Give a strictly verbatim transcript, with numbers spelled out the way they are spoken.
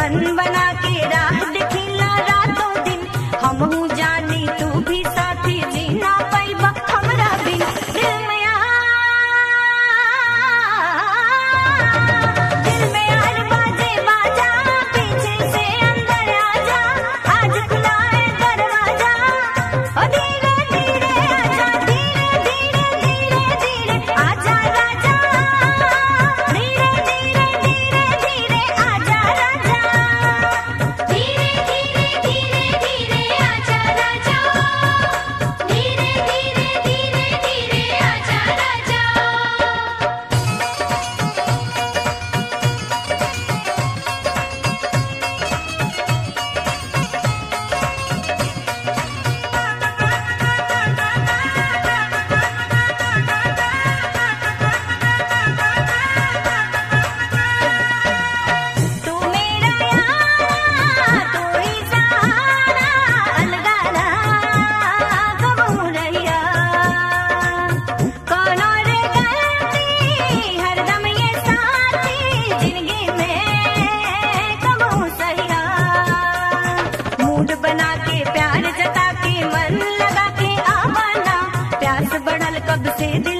मन बना के राह देखिला रातों दिन। हमहू जानी तू भी साथी जीना पैबा हमरा बिन। दिल में आ दिल में यार बाजे बाजा, पीछे से अंदर आजा, आज खुला है दरवाजा। ओ धीरे धीरे आजा, धीरे धीरे धीरे धीरे आजा राजा, धीरे धीरे धीरे धीरे आजा राजा, धीरे धीरे धीरे धीरे आजा राजा, धीरे धीरे धीरे धीरे आजा राजा। तू मेरा यारा, तू ही सहारा, अलगा ना कबहू रहिया। कौनो रे गलती हरदम ये साथी, जिंदगी में कबहू सहिया। मूड बना के प्यार जता के मन लगा के आवाना, प्यास बढ़ल कब से